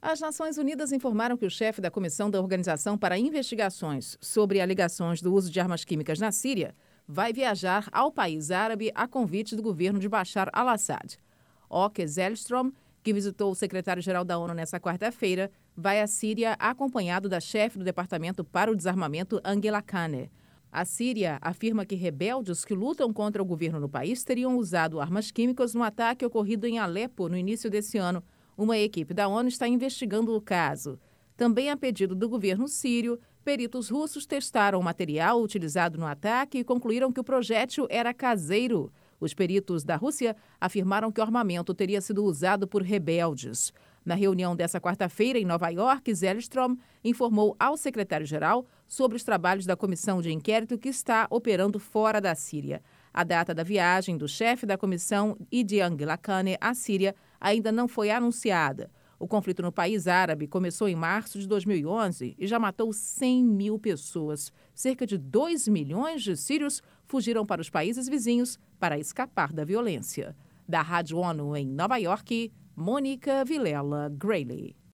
As Nações Unidas informaram que o chefe da Comissão da Organização para Investigações sobre alegações do uso de armas químicas na Síria vai viajar ao país árabe a convite do governo de Bashar al-Assad. Åke Zellström, que visitou o secretário-geral da ONU nesta quarta-feira, vai à Síria acompanhado da chefe do Departamento para o Desarmamento, Angela Kane. A Síria afirma que rebeldes que lutam contra o governo no país teriam usado armas químicas no ataque ocorrido em Alepo no início desse ano. Uma equipe da ONU está investigando o caso. Também a pedido do governo sírio, peritos russos testaram o material utilizado no ataque e concluíram que o projétil era caseiro. Os peritos da Rússia afirmaram que o armamento teria sido usado por rebeldes. Na reunião dessa quarta-feira em Nova York, Zellström informou ao secretário-geral sobre os trabalhos da comissão de inquérito que está operando fora da Síria. A data da viagem do chefe da comissão e de Angela Kane à Síria ainda não foi anunciada. O conflito no país árabe começou em março de 2011 e já matou 100 mil pessoas. Cerca de 2 milhões de sírios fugiram para os países vizinhos para escapar da violência. Da Rádio ONU em Nova York, Mônica Vilela Grayley.